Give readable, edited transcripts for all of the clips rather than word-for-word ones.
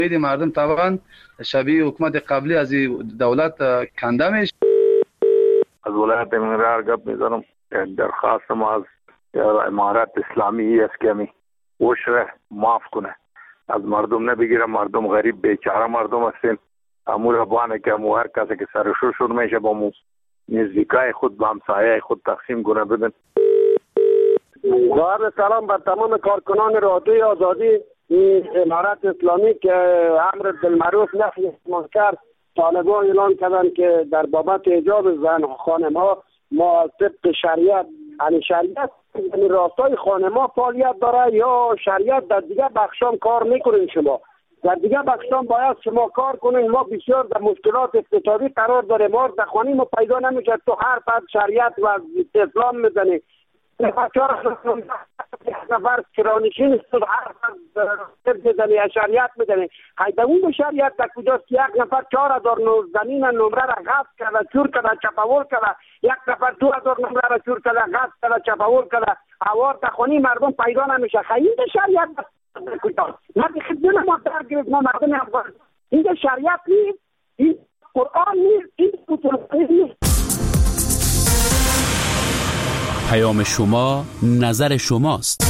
امید مردم طبعا شبیه حکومت قبلی از دولت کنده میشه. از ولایت منرار گپ میزنم. درخواست ما از امارت اسلامی است که عشر معاف کنه، از مردم نبگیره. مردم غریب بیچاره مردم هستیم. امور بانه که هر کسی که سرشو شور میشه با مو نزدیکای خود با همسایه خود تقسیم کنه بدن. ظاهر سلام بر تمام کارکنان رادیوی آزادی امارت اسلامی که امر بالمعروف نهی عن المنکر طالبان اعلان کردن که در بابت حجاب زن خانم ها ما طبق شریعت، یعنی شریعت یعنی راستای خانم ها فعالیت داره یا شریعت در دیگه بخشام کار میکنین؟ شما در دیگه بخشام باید شما کار کنین. ما بسیار در مشکلات اقتصادی قرار داره، ما در خانه ما پیدا نمیشه. تو هر فرد شریعت و اسلام میزنی نفر کرانشین است، هر فرد میزنی شریعت میزنی. حیدون به شریعت در کجاست؟ یک نفر 4000 زمین نمره را غصب کرده، چور کرده، چپاول کرده. یک نفر 2000 نمره را چور کرده، غصب کرده، چپاول کرده. اوار در خانه مردم پیدا نمیشه. خیلی شریعت کجاست؟ ما خدمت ما در گرفت. ما مردم افغانستان این شریعت نیست، این قرآن نیست، این اصول نیست. پیام شما نظر شماست.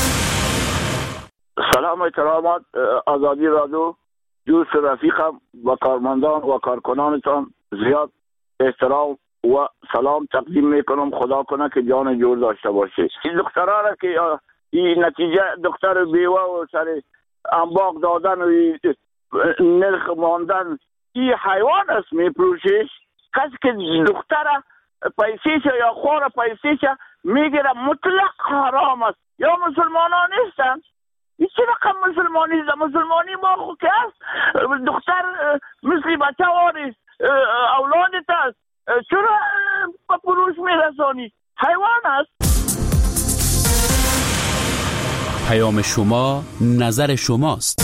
سلام و کرامات آزادی رادیو، دوست رفیقم و کارمندان و کارکنانتان زیاد احترام و سلام تقدیم میکنم. خدا کنه که جان جور داشته باشه. این دخترها را که این نتیجه دختر بیوه و سر انباق دادن و نرخ ماندن، این حیوان است میپروشش. کسی که دختر پیسیشه یا خور پیسیشه میگیره مطلق حرام است. یا مسلمانان نیستن؟ این چه رقم مسلمانی است؟ مسلمانی ما خود که است. دختر مثل بچه واریست، اولادت است، چرا با پروش میرسانی؟ حیوان است. پیام شما نظر شماست.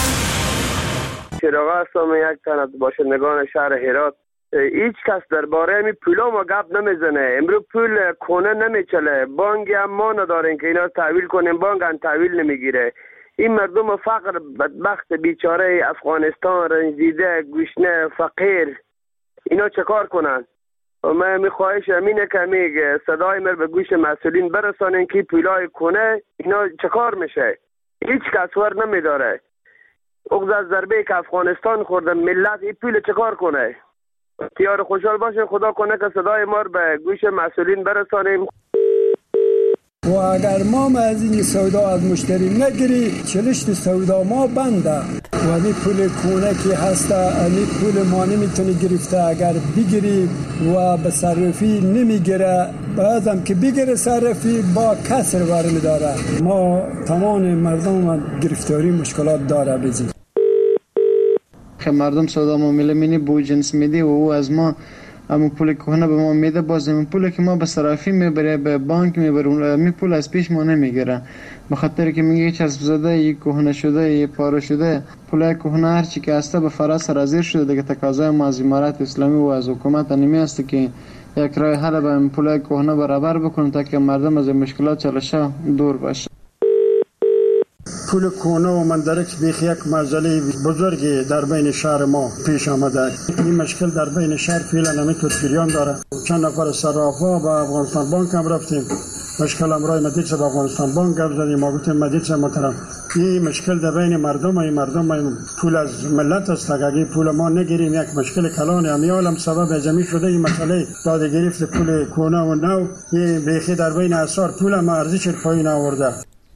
چراغ هستم، یک تن از باشندگان شهر هرات. هیچ کس درباره این پولا ما گپ نمیزنه. امروز پول کنه نمیچله، بانک هم ما نداریم که اینا تحویل کنیم، بانک هم تحویل نمیگیره. این مردم فقر بدبخت بیچاره افغانستان رنجیده گشنه فقیر اینا چه کار کنن؟ من میخواهش امینه که میگه صدای من به گوش مسئولین برسانین که پولای کنه اینا چه کار میشه. هیچ کس ور نمیداره. اغز از ضربه که افغانستان خورده ملت این پول چه کار کنه؟ تیار خوشحال باشین. خدا کنه که صدای ما به گوش مسئولین برسانیم. و اگر ما از این سودا از مشتری نگیری چلشت سودا ما بنده و این پول کونه که هسته این پول ما نمیتونی گرفته. اگر بگیری و به صرفی نمیگیره، بعدم که بگیره صرفی با کسر برمی داره. ما تمام مردم گرفتاری مشکلات داره بزید. که مردم سودا معامله مینی بو جنس میدی و او از ما همون پول کهنه به ما میده، باز همون پول که ما به صرافی میبره به بانک میبره می پول از پیش ما نمیگیره. به خاطر که میگه چسب زده ای کهنه شده ای پاره شده، پول کهنه هر چی که هسته به فرا سرازیر شده. دیگه تقاضای ما از امارت اسلامی و از حکومت نمی است که یک راه حل به این پول کهنه برابر بکنه تا که مردم از مشکلات چالشه دور باشه. پول کونه و مندرک بیخ یک مسئله بزرگی در بین شهر ما پیش آمده. این مشکل در بین شهر فعلا نمیتونه جریان داره. چند نفر صرافا با افغانستان بانک هم رفتیم، مشکل امرای مدیرچه با افغانستان بانک گپ زدیم. ما گفتیم مدیرچه محترم این مشکل در بین مردم پول از ملت است. اگه پول ما نگیریم یک مشکل کلان امیالم سبب جمعی شده. این مسئله داده گرفت پول کونه و نو این بیخی در بین اسعار پول ما ارزش پایین آورده.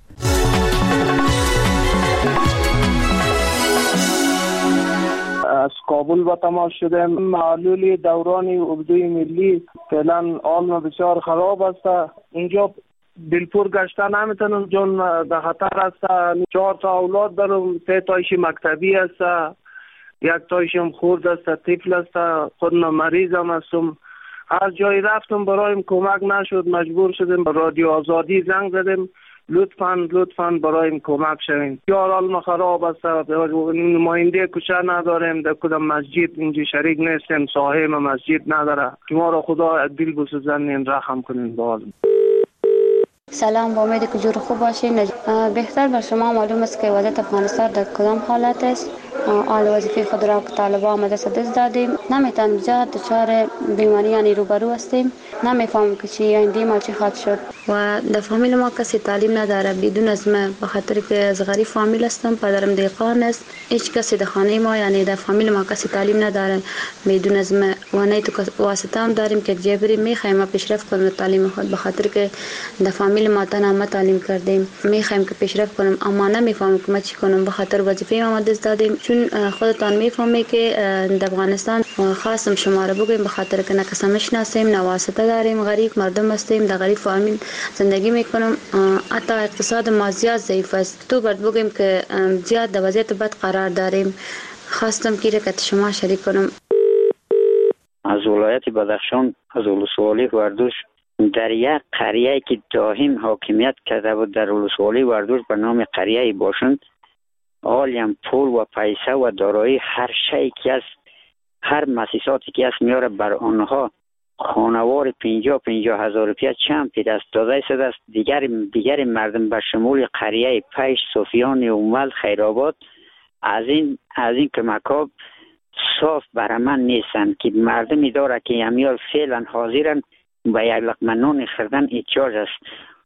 از کابل با تماس شده. معلول دوران اردوی ملی فعلا حال بسیار خراب است. اینجا دلپور گشته نمیتونم چون در خطر است. 4 تا اولاد دارم، 3 تایش مکتبی است، 1 تایشم خورد است، طفل است. خود مریضم هستم. هر جایی رفتم برایم کمک نشد. مجبور شدیم به رادیو آزادی زنگ زدیم. لطفاً برایم کمک شوین. حال ما خراب است. نماینده کوچه نداریم، در کدام مسجد اینجا شریک نیستیم، صاحب مسجد نداره. شما را خدا دل بسوزنین رحم کنین. سلام، با امید که جور خوب باشین. بهتر بر شما معلوم است که وضعیت افغانستان در کدام حالت است. آل وظیفه خود را که طالبان آمده دست دادیم، نمیتونیم جهت دچار بیماریانی روبرو هستیم. نمیفهمم که چی آینده ما چی خواهد شد و در فامیل ما کسی تعلیم نداره بدون از من، به خاطر که از غریب فامیل هستم. پدرم دیقان است. هیچ کسی در خانه ما یعنی در فامیل ما کسی تعلیم نداره بدون از من و نه تو واسطه هم داریم که جبری میخوایم ما پیشرفت کنیم تعلیم خود، به خاطر که در فامیل ما تنها ما تعلیم کردیم. میخوایم که پیشرفت کنیم اما نمیفهمم که ما چی کنم، به خاطر وظیفه ما دست دادیم. چون خودتان میفهمی که در افغانستان خاصم شما را بگویم، به خاطر که نه کس میشناسیم نه واسطه داریم، غریب مردم هستیم، در غریب فامیل زندگی میکنم. حتی اقتصاد ما زیاد ضعیف است. تو برد بگویم که زیاد در وضعیت بد قرار داریم. خواستم که رکت شما شریک کنم. از ولایت بدخشان، از ولسوالی وردوش، در یک قریه که دائم حاکمیت کرده بود در ولسوالی وردوش به نام قریه باشند، عالم پول و پیسه و دارایی هر شیء که است، هر مؤسساتی که است میاره بر آنها خانوار 50 هزار روپیه چند پی دست داده شده است. دیگر مردم به شمول قریه پیش، صوفیان، اومل، خیرآباد از این کمک‌ها صاف برای من نیستن که مردمی داره که همیار فعلا حاضرن به یک لقمه نان خوردن احتیاج است.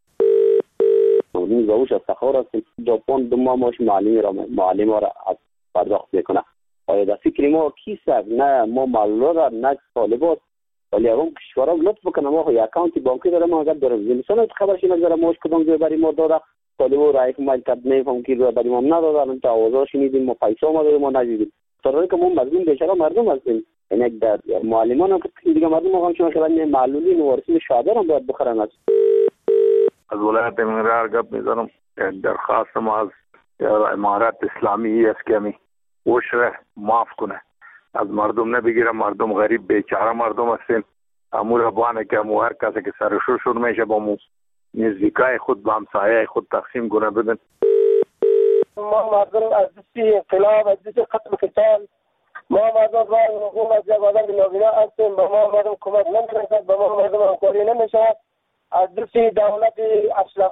این گوش از تخار است دو ماهش معلم را پرداخت میکنه. آیا در فکر ما کیست؟ نه ما معلومات نه طالبات، ولی اون کشورها لطف بکنه ما خو اکانت بانکی دارم، ما اگر دارم مثلا خبرش نگذره ماش کدوم جای برای ما داده طالبو رای مال کد نمیفهم کی رو برای ما ندادن، تا آوازش شنیدیم ما پیسا ما دادیم ما ندیدیم. طوری که ما مظلوم بیچاره مردم هستیم. یعنی در معلمان هم که دیگه مردم هم چون که معلولین و ورثین شهادت هم باید بخرن. از ولایت منرار گپ میزنم. درخواست ما از امارات اسلامی است که می وشره معاف کنه، از مردم نبگیره. مردم غریب بیچاره مردم هستیم. امور بانه که مو هر کسی که سرشور شد میشه با مو نزدیکای خود با همسایه خود تقسیم کنه بدن. ما مردم از دستی انقلاب، از دستی قتل قتال، ما مردم را حکومت یک آدم نابینا هستیم. به ما مردم کمک نمی‌رسد، به ما مردم همکاری نمی‌شود. از دستی دولت اشراف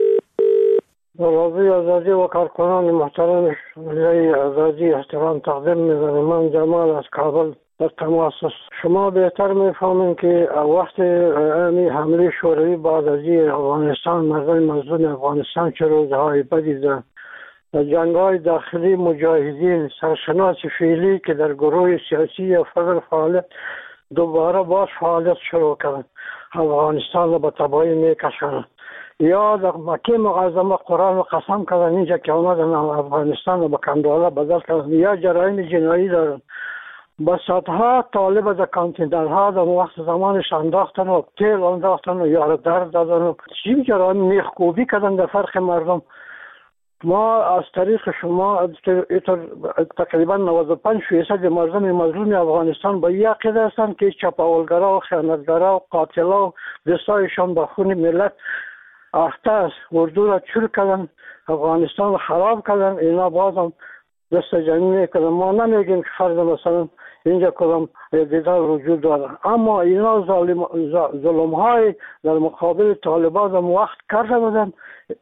آزادی و کارکنان محترم ولی آزادی احترام تقدیم می‌کنم. من جمال از کابل در تماس است. شما بهتر می‌فهمید که وقت این حمله شوروی بعد از افغانستان، مردم مظلوم افغانستان چه روزهای بدی داشت. جنگ‌های داخلی مجاهدین سرشناس فعلی که در گروه سیاسی یا فضل فعالیت دوباره باز فعالیت شروع کردند، افغانستان را به تباهی می‌کشانند. یا در مکه معظمه قرآن را قسم کردند اینجا که آمدن افغانستان را به کنداله بدل کردند. یا جرایم جنایی دارند. با صدها طالب در کانتینرها در وقت زمانش انداختن و تیل انداختن و یار درد دادن و چی جرایم میخکوبی کردن در فرق مردم. ما از طریق شما تقریبا 95% مردم مظلوم افغانستان با یک عقیده هستند که چپاولگرا و خیانتگرا و قاتلا و دستایشان به خون ملت اخته است. اردو را چور کردن، افغانستان را خراب کردن. اینا بازم دست جمعی میکنن. ما نمیگیم که فرد مثلا اینجا کدام دیدار وجود داره، اما اینا ظلم های در مقابل طالبان هم وقت کرده بودن.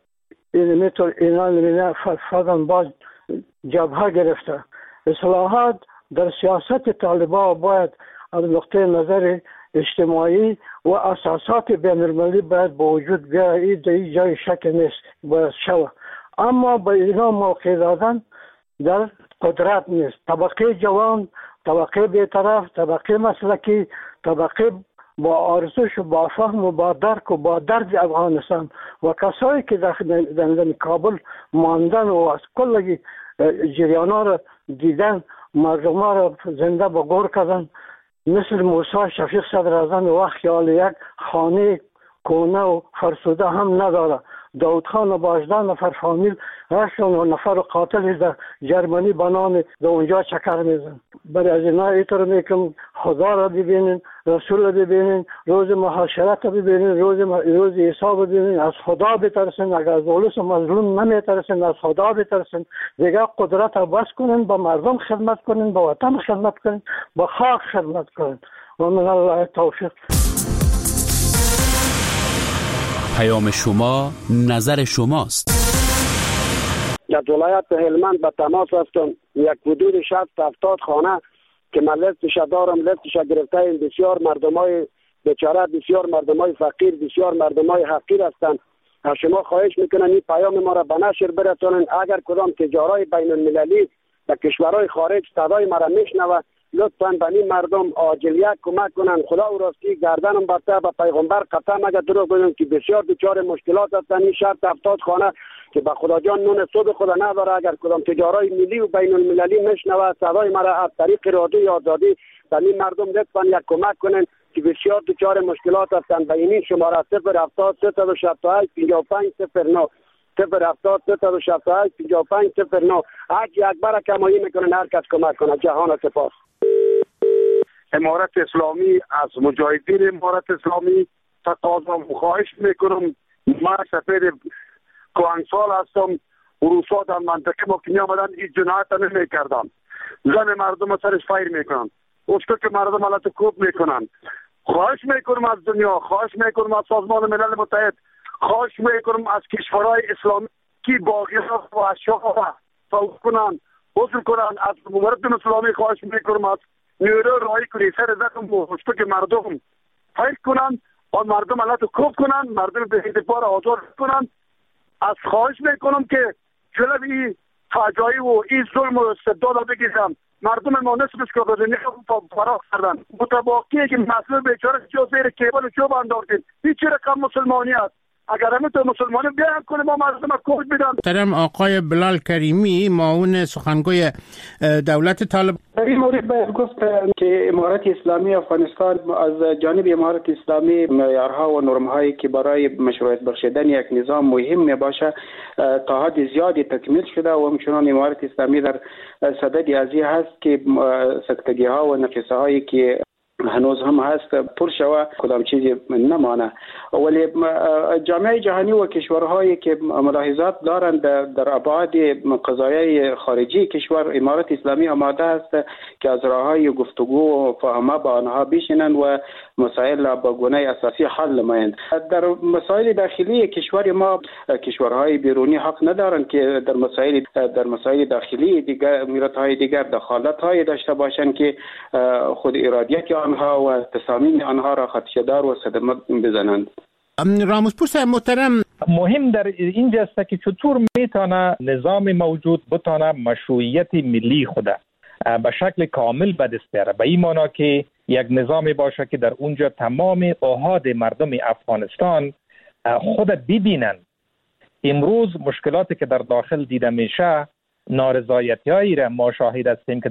اینا فردن باز جبهه گرفته. اصلاحات در سیاست طالبان باید از نقطه نظر اجتماعی و اساسات بین المللی باید با وجود بیاید. این جای شک نیست باید شود، اما با اینا موقع دادن در قدرت نیست. طبقه جوان، طبقه بی‌طرف، طبقه مسلکی، طبقه با ارزش و با فهم و با درک و با درد افغانستان و کسایی که در کابل ماندن و از کل جریانا را دیدن، مردم را زنده به گور کردن، مثل موسی شفیق صدراعظم وقت خیال یک خانه کونه و فرسوده هم نداره. داود خان و با 18 نفر فامیل 8 نفر قاتل در جرمنی به نام در اونجا چکر میزن. برای از اینا اینطور میکنم خدا را ببینین، رسول را ببینین، روز محاشرت را ببینین، روز حساب ببینین، از خدا بترسین. اگر از اولوس مظلوم نمیترسین، از خدا بترسین. دیگه قدرت را بس کنین، با مردم خدمت کنین، با وطن خدمت کنین، با خاک خدمت کنین. و من الله توفیق. پیام شما نظر شماست. در ولایت هلمند به تماس هستم. یک حدود 60-70 خانه که من لیستش دارم، لیستش گرفته، بسیار مردمای بیچاره، بسیار مردمای فقیر، بسیار مردمای حقیر هستند. از شما خواهش میکنم این پیام ما را به نشر برسانید. اگر کدام تجارای بین المللی به کشورهای خارج صدای ما را میشنوه، لطفاً به این مردم عاجلیت کمک کنند. خدا و راستی گردنم برته به پیغمبر قسم اگر دروغ بگم که بسیار دچار مشکلات هستند. این 60-70 خانه که به خدا جان نون صبح خدا نداره، اگر کدام تجارای ملی و بین المللی میشنوه صدای ما را از طریق رادیوی آزادی به این مردم لطفاً یک کمک کنند که بسیار دچار مشکلات هستند. به این شماره 070-368-5509 070-368-5509 حج اکبر کمایی میکنن. هر کس کمک کنه. جهان سپاس. امارت اسلامی از مجاهدین امارت اسلامی تقاضا خواهش میکنم. من سفیر کوهنسال هستم. روسا در منطقه ما که می آمدن این جنایت نمی کردن. زن مردم سرش فایر میکنن. اوشکو که مردم علت کوب میکنن. خواهش میکنم از دنیا، خواهش میکنم از سازمان ملل متحد، خواهش میکنم از کشورهای اسلامی که باقیات و اشیاء و فوق کنن، حضور کنن. از مردم اسلامی خواهش میکنم از نیرو رای کنی سر زخم و اوشکو که مردم فایر کنن و مردم علت کوب کنن، مردم به اعتبار آزاد کنن. از خواهش میکنم که جلوی فجایی و این ظلم و استبداد بگیرم. مردم ما نصفش که بدنی فراخ کردن. متباقیه که مسئول بیچاره چو زیر کیبل چو انداختین. این چه رقم مسلمانی است؟ اگر همه تو مسلمانی بیان کنه ما مردم کوچ بدن. محترم آقای بلال کریمی، معاون سخنگوی دولت طالب، در این مورد باید گفت که امارت اسلامی افغانستان از جانب امارت اسلامی معیارها و نرم‌هایی که برای مشروعیت بخشیدن یک نظام مهم میباشه تا حد زیادی تکمیل شده و همچنان امارت اسلامی در صدد ازی هست که سکتگی‌ها و نقصه‌هایی که هنوز هم هست پر شوه کدام چیزی نمانه. ولی جامعه جهانی و کشورهایی که ملاحظات دارند در ابعاد قضایای خارجی کشور، امارت اسلامی آماده است که از راههای گفتگو و فاهمه با آنها بشینند و مسائل با گونه اساسی حل نمایند. در مسائل داخلی کشور ما کشورهای بیرونی حق ندارند که در مسائل داخلی دیگر ملت‌های دیگر دخالت‌های داشته باشند که خود ارادیت آنها و تصامیم آنها را خدشه‌دار و صدمه بزنند. راموزپور صاحب محترم، مهم در اینجا است که چطور میتونه نظام موجود بتونه مشروعیت ملی خود به شکل کامل به دست بیاره. به این معنی که یک نظامی باشه که در اونجا تمام احاد مردم افغانستان خود ببینن. امروز مشکلاتی که در داخل دیده میشه، نارضایتی‌هایی را ما شاهد هستیم که